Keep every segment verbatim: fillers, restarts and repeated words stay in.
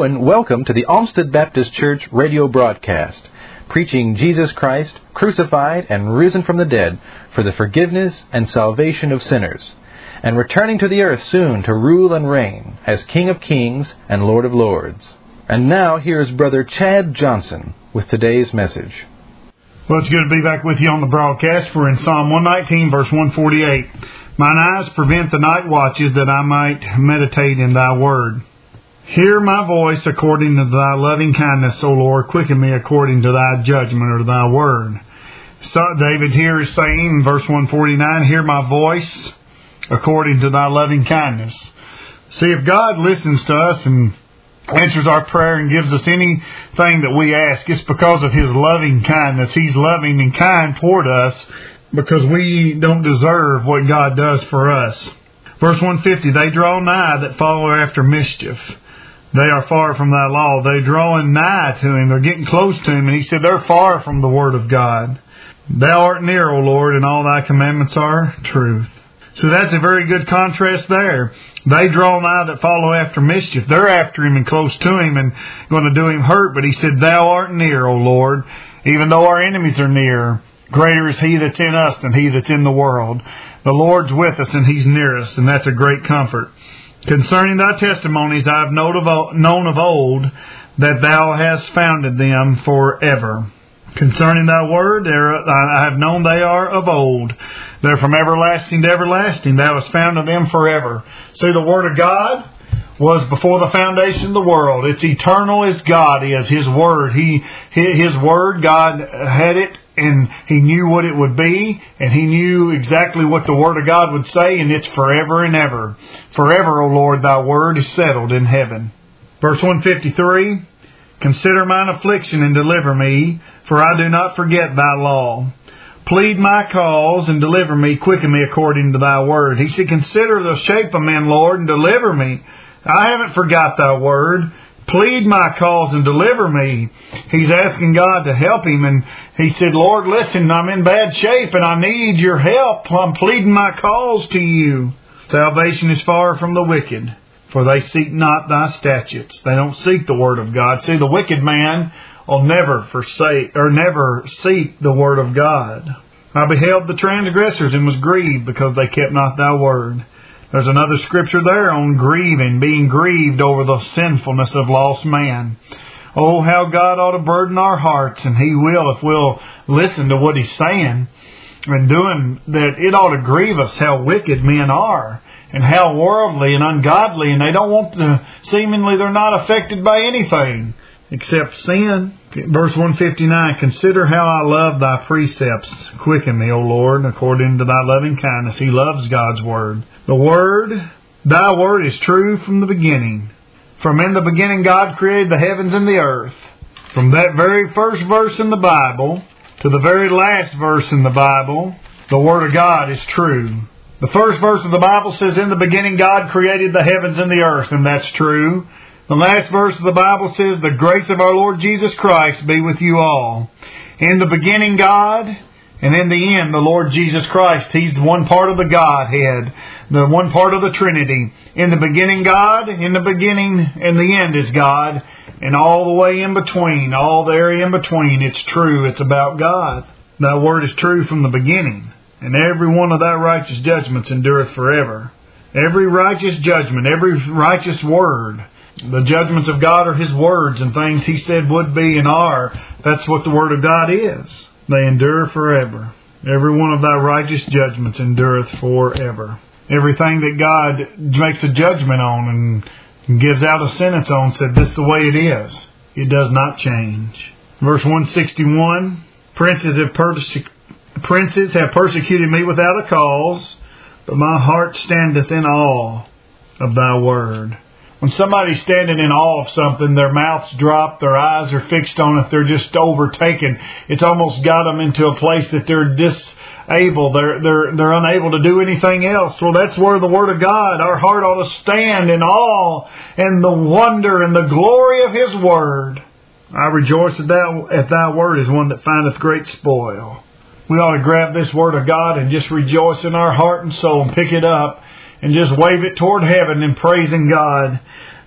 Hello and welcome to the Olmsted Baptist Church radio broadcast, preaching Jesus Christ, crucified and risen from the dead for the forgiveness and salvation of sinners, and returning to the earth soon to rule and reign as King of Kings and Lord of Lords. And now here's Brother Chad Johnson with today's message. Well, it's good to be back with you on the broadcast. We're in Psalm one nineteen, verse one forty-eight. Mine eyes prevent the night watches, that I might meditate in thy word. Hear my voice according to thy loving kindness, O Lord. Quicken me according to thy judgment or thy word. So David here is saying in verse one forty-nine, hear my voice according to thy loving kindness. See, if God listens to us and answers our prayer and gives us anything that we ask, it's because of His loving kindness. He's loving and kind toward us because we don't deserve what God does for us. Verse one fifty, they draw nigh that follow after mischief. They are far from thy law. They're drawing nigh to Him. They're getting close to Him. And He said they're far from the word of God. Thou art near, O Lord, and all thy commandments are truth. So that's a very good contrast there. They draw nigh that follow after mischief. They're after Him and close to Him and going to do Him hurt. But He said, thou art near, O Lord. Even though our enemies are near, greater is He that's in us than he that's in the world. The Lord's with us and He's near us, and that's a great comfort. Concerning thy testimonies I have known of old, that thou hast founded them forever. Concerning thy word, I have known they are of old. They're from everlasting to everlasting. Thou hast founded them forever. See, the word of God was before the foundation of the world. It's eternal as God is. His word, He, His word, God had it, and He knew what it would be, and He knew exactly what the word of God would say, and it's forever and ever. Forever, O Lord, thy word is settled in heaven. Verse one fifty-three, consider mine affliction and deliver me, for I do not forget thy law. Plead my cause and deliver me, quicken me according to thy word. He said, consider the shape of men, Lord, and deliver me. I haven't forgot thy word. Plead my cause and deliver me. He's asking God to help him, and he said, Lord, listen, I'm in bad shape and I need your help. I'm pleading my cause to you. Salvation is far from the wicked, for they seek not thy statutes. They don't seek the word of God. See, the wicked man will never forsake or never seek the word of God. I beheld the transgressors and was grieved because they kept not thy word. There's another scripture there on grieving, being grieved over the sinfulness of lost man. Oh, how God ought to burden our hearts, and He will if we'll listen to what He's saying and doing that. It ought to grieve us how wicked men are and how worldly and ungodly, and they don't want to, seemingly they're not affected by anything except sin. Verse one fifty-nine, consider how I love thy precepts. Quicken me, O Lord, according to thy loving kindness. He loves God's word. The word, thy word is true from the beginning. From in the beginning God created the heavens and the earth. From that very first verse in the Bible to the very last verse in the Bible, the word of God is true. The first verse of the Bible says, in the beginning God created the heavens and the earth, and that's true. The last verse of the Bible says, the grace of our Lord Jesus Christ be with you all. In the beginning, God, and in the end, the Lord Jesus Christ. He's one part of the Godhead, the one part of the Trinity. In the beginning, God, in the beginning, and the end is God, and all the way in between, all the area in between, it's true. It's about God. That word is true from the beginning, and every one of thy righteous judgments endureth forever. Every righteous judgment, every righteous word. The judgments of God are His words and things He said would be and are. That's what the Word of God is. They endure forever. Every one of thy righteous judgments endureth forever. Everything that God makes a judgment on and gives out a sentence on said, this is the way it is. It does not change. Verse one sixty-one, Princes have, perse- Princes have persecuted me without a cause, but my heart standeth in awe of thy word. When somebody's standing in awe of something, their mouths drop, their eyes are fixed on it, they're just overtaken. It's almost got them into a place that they're disable, they're, they're, they're unable to do anything else. Well, that's where the Word of God, our heart ought to stand in awe and the wonder and the glory of His Word. I rejoice at, thou, at thy word as one that findeth great spoil. We ought to grab this Word of God and just rejoice in our heart and soul and pick it up and just wave it toward heaven and praising God.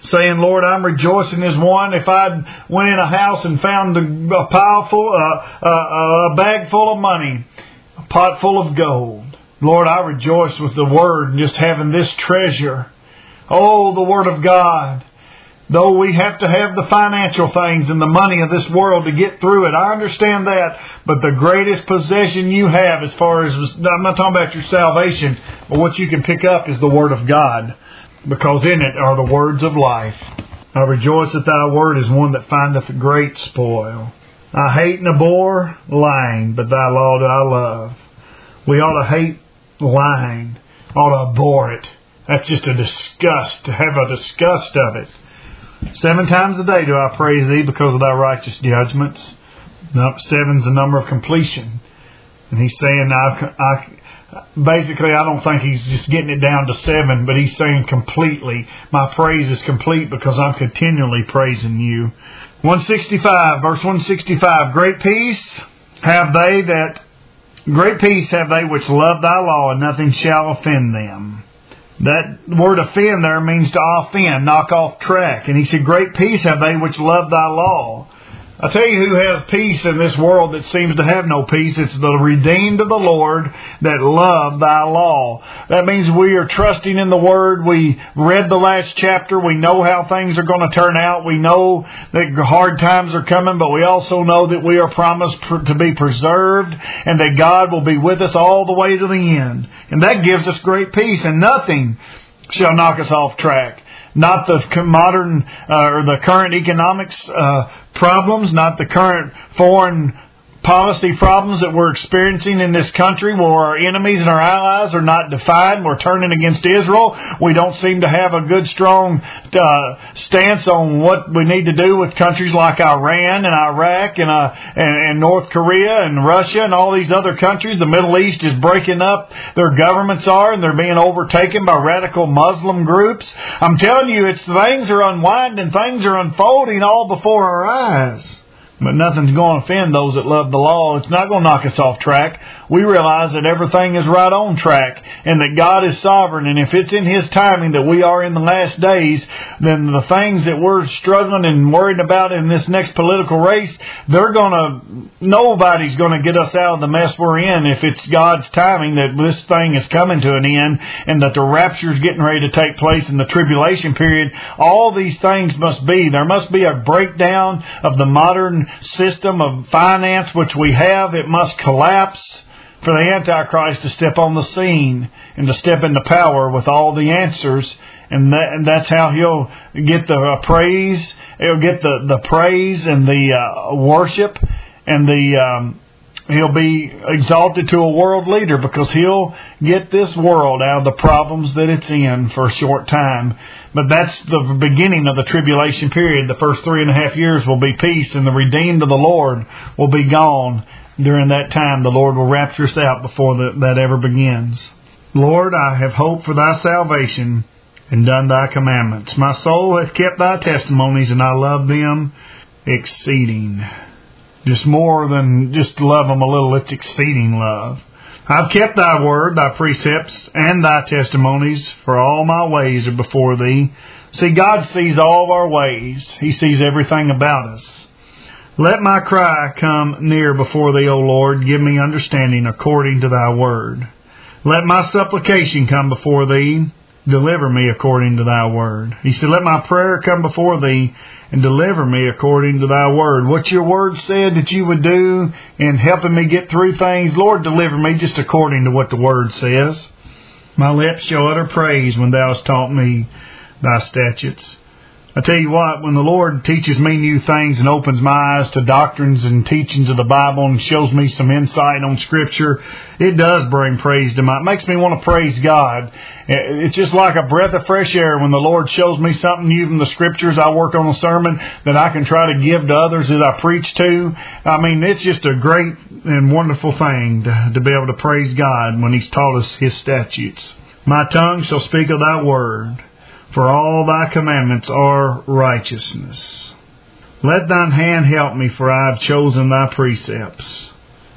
saying, Lord, I'm rejoicing as one. If I went in a house and found a, a pile full, uh, uh, a bag full of money, a pot full of gold, Lord, I rejoice with the Word and just having this treasure. Oh, the Word of God. Though we have to have the financial things and the money of this world to get through it, I understand that. But the greatest possession you have as far as, I'm not talking about your salvation, but what you can pick up is the Word of God. Because in it are the words of life. I rejoice that thy word is one that findeth great spoil. I hate and abhor lying, but thy law do I love. We ought to hate lying. Ought to abhor it. That's just a disgust, to have a disgust of it. Seven times a day do I praise thee because of thy righteous judgments. No, seven's the number of completion. And he's saying, I, I, basically, I don't think he's just getting it down to seven, but he's saying completely, my praise is complete because I'm continually praising you. one sixty-five, verse one sixty-five, great peace have they that, great peace have they which love thy law, and nothing shall offend them. That word offend there means to offend, knock off track. And he said, great peace have they which love thy law. I tell you who has peace in this world that seems to have no peace. It's the redeemed of the Lord that love thy law. That means we are trusting in the Word. We read the last chapter. We know how things are going to turn out. We know that hard times are coming, but we also know that we are promised to be preserved and that God will be with us all the way to the end. And that gives us great peace, and nothing shall knock us off track. Not the modern uh, or the current economics uh, problems, not the current foreign policy problems that we're experiencing in this country where our enemies and our allies are not defied. We're turning against Israel. We don't seem to have a good, strong uh, stance on what we need to do with countries like Iran and Iraq and, uh, and, and North Korea and Russia and all these other countries. The Middle East is breaking up. Their governments are, and they're being overtaken by radical Muslim groups. I'm telling you, it's things are unwinding, things are unfolding all before our eyes. But nothing's going to offend those that love the law. It's not going to knock us off track. We realize that everything is right on track and that God is sovereign. And if it's in His timing that we are in the last days, then the things that we're struggling and worried about in this next political race, they're going to, nobody's going to get us out of the mess we're in if it's God's timing that this thing is coming to an end and that the rapture is getting ready to take place in the tribulation period. All these things must be. There must be a breakdown of the modern system of finance which we have. It must collapse for the Antichrist to step on the scene and to step into power with all the answers, and, that, and that's how he'll get the uh, praise. He'll get the, the praise and the uh, worship, and the um, he'll be exalted to a world leader because he'll get this world out of the problems that it's in for a short time. But that's the beginning of the tribulation period. The first three and a half years will be peace, and the redeemed of the Lord will be gone. During that time, the Lord will rapture us out before the, that ever begins. Lord, I have hoped for thy salvation and done thy commandments. My soul hath kept thy testimonies, and I love them exceeding. Just more than just love them a little, it's exceeding love. I've kept thy word, thy precepts, and thy testimonies, for all my ways are before thee. See, God sees all of our ways. He sees everything about us. Let my cry come near before thee, O Lord. Give me understanding according to thy word. Let my supplication come before thee. Deliver me according to thy word. He said, let my prayer come before thee and deliver me according to thy word. What your word said that you would do in helping me get through things, Lord, deliver me just according to what the word says. My lips shall utter praise when thou hast taught me thy statutes. I tell you what, when the Lord teaches me new things and opens my eyes to doctrines and teachings of the Bible and shows me some insight on Scripture, it does bring praise to my... It makes me want to praise God. It's just like a breath of fresh air when the Lord shows me something new from the Scriptures. I work on a sermon that I can try to give to others that I preach to. I mean, it's just a great and wonderful thing to, to be able to praise God when He's taught us His statutes. My tongue shall speak of thy word, for all thy commandments are righteousness. Let thine hand help me, for I have chosen thy precepts.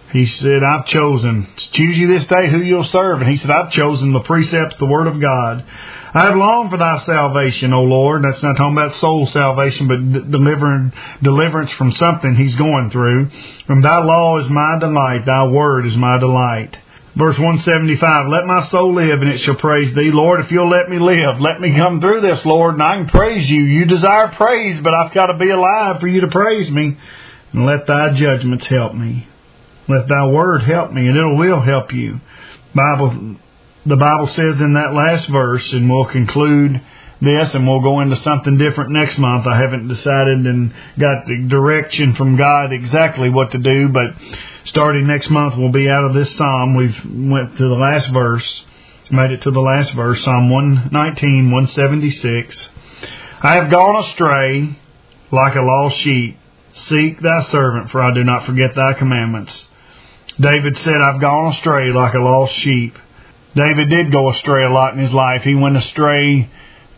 He said, I've chosen. Choose you this day who you'll serve. And he said, I've chosen the precepts, the Word of God. I have longed for thy salvation, O Lord. That's not talking about soul salvation, but d- delivering, deliverance from something he's going through. From thy law is my delight. Thy word is my delight. Verse one seventy-five, let my soul live, and it shall praise thee. Lord, if you'll let me live, let me come through this, Lord, and I can praise you. You desire praise, but I've got to be alive for you to praise me. And let thy judgments help me. Let thy word help me, and it will help you. Bible, the Bible says in that last verse, and we'll conclude this, and we'll go into something different next month. I haven't decided and got the direction from God exactly what to do, but starting next month, we'll be out of this psalm. We've went to the last verse, made it to the last verse, Psalm one nineteen, one seventy-six. I have gone astray like a lost sheep. Seek thy servant, for I do not forget thy commandments. David said, I've gone astray like a lost sheep. David did go astray a lot in his life. He went astray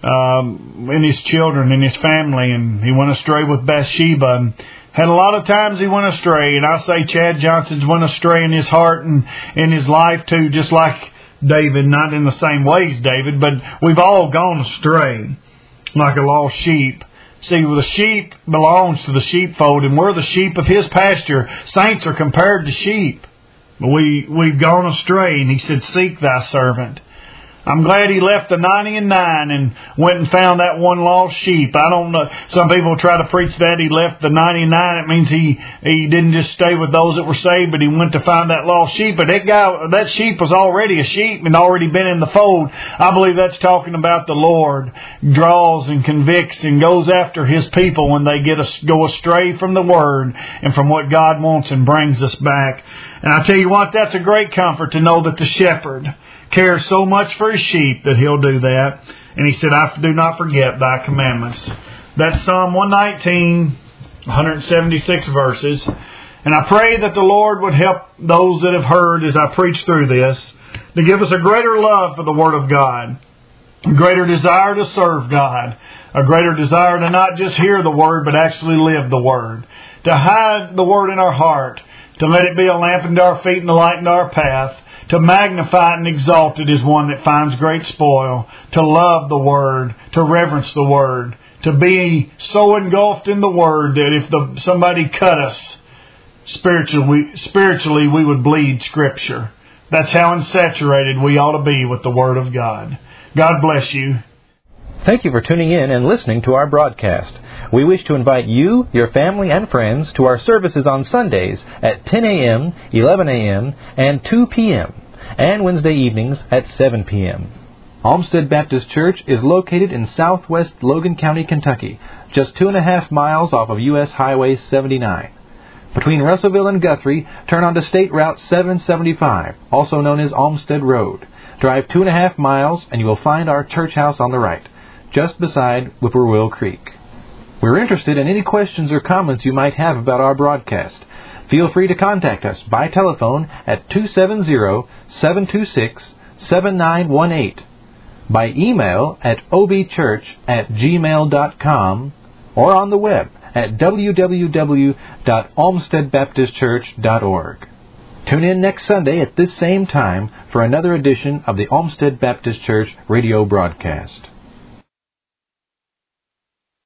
um, in his children, in his family, and he went astray with Bathsheba. And had a lot of times he went astray, and I say Chad Johnson's went astray in his heart and in his life too, just like David, not in the same ways, David, but we've all gone astray like a lost sheep. See, the sheep belongs to the sheepfold, and we're the sheep of his pasture. Saints are compared to sheep. But we, we've gone astray, and he said, seek thy servant. I'm glad he left the ninety and nine and went and found that one lost sheep. I don't know. Some people try to preach that he left the ninety-nine. It means he, he didn't just stay with those that were saved, but he went to find that lost sheep. But that guy, that sheep was already a sheep and already been in the fold. I believe that's talking about the Lord draws and convicts and goes after his people when they get us go astray from the Word and from what God wants and brings us back. And I tell you what, that's a great comfort to know that the shepherd cares so much for his sheep that he'll do that. And he said, I do not forget thy commandments. That's Psalm one nineteen, one seventy-six verses. And I pray that the Lord would help those that have heard as I preach through this to give us a greater love for the Word of God, a greater desire to serve God, a greater desire to not just hear the Word but actually live the Word, to hide the Word in our heart, to let it be a lamp unto our feet and a light unto our path, to magnify it and exalt it as one that finds great spoil, to love the Word, to reverence the Word, to be so engulfed in the Word that if the, somebody cut us spiritually, spiritually, we would bleed Scripture. That's how insaturated we ought to be with the Word of God. God bless you. Thank you for tuning in and listening to our broadcast. We wish to invite you, your family, and friends to our services on Sundays at ten a.m., eleven a.m., and two p.m., and Wednesday evenings at seven p.m. Olmsted Baptist Church is located in southwest Logan County, Kentucky, just two and a half miles off of U S Highway seventy-nine. Between Russellville and Guthrie, turn onto State Route seven seventy-five, also known as Olmsted Road. Drive two and a half miles and you will find our church house on the right, just beside Whippoorwill Creek. We're interested in any questions or comments you might have about our broadcast. Feel free to contact us by telephone at two seven zero, seven two six, seven nine one eight, by email at obchurch at gmail dot com, or on the web at w w w dot olmsted baptist church dot org. Tune in next Sunday at this same time for another edition of the Olmsted Baptist Church radio broadcast.